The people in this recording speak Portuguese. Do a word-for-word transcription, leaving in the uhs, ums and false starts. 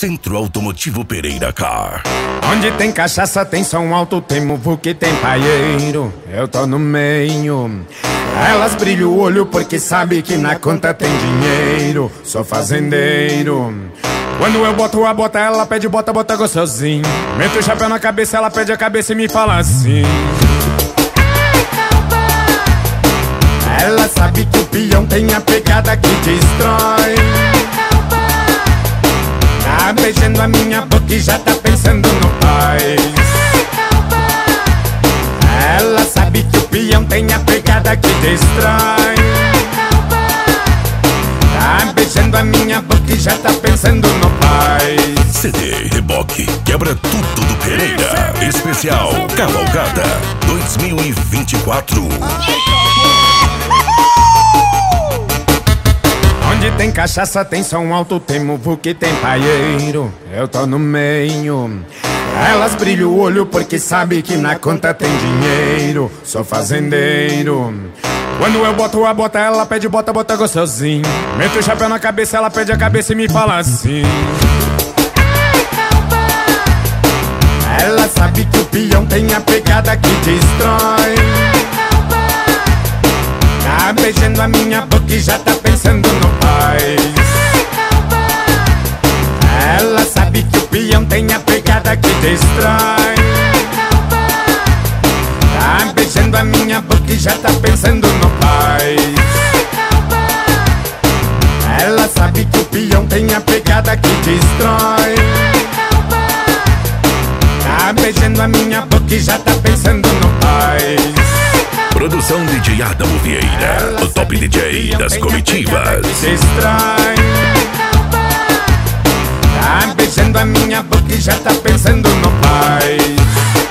Centro Automotivo Pereira Car. Onde tem cachaça, tem som alto, tem muvuca e tem paieiro. Eu tô no meio. Elas brilham o olho porque sabe que na conta tem dinheiro. Sou fazendeiro. Quando eu boto a bota, ela pede bota, bota gostosinho. Meto o chapéu na cabeça, ela pede a cabeça e me fala assim: ela sabe que o peão tem a pegada que destrói. Tá beijando a minha boca e já tá pensando no pai. Ela sabe que o peão tem a pegada que destrói. Tá beijando a minha boca e já tá pensando no pai. C D Reboque quebra tudo do Pereira. Especial Cavalgada dois mil e vinte e quatro. Onde tem cachaça, tem som alto, tem muvuca e tem paieiro. Eu tô no meio. Elas brilham o olho porque sabe que na conta tem dinheiro. Sou fazendeiro. Quando eu boto a bota, ela pede bota, bota gostosinho. Meto o chapéu na cabeça, ela pede a cabeça e me fala assim: ela sabe que o peão tem a pegada que destrói. Tá beijando a minha boca e já tá pensando no pai. Ela sabe que o peão tem a pegada que destrói. Tá beijando a minha boca e já tá pensando no pai. Ela sabe que o peão tem a pegada que destrói. Tá beijando a minha boca e já tá pensando no pai. Produção D J Adamo Vieira, o top D J das comitivas. Tá beijando a minha boca e já tá pensando no pai.